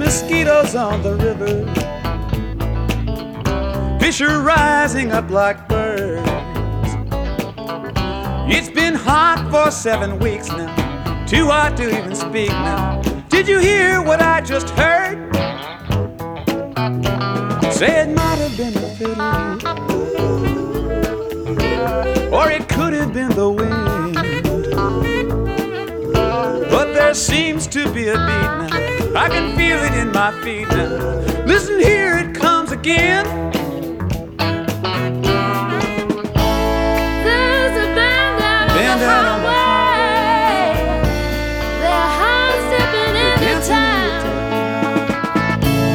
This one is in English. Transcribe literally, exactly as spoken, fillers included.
mosquitoes on the river, fish are rising up like birds. It's been hot for seven weeks now, too hot to even speak now. Did you hear what I just heard? Say it might have been the fiddle, or it could have been the wind. But there seems to be a beat now, I can feel it in my feet now. Listen, here it comes again.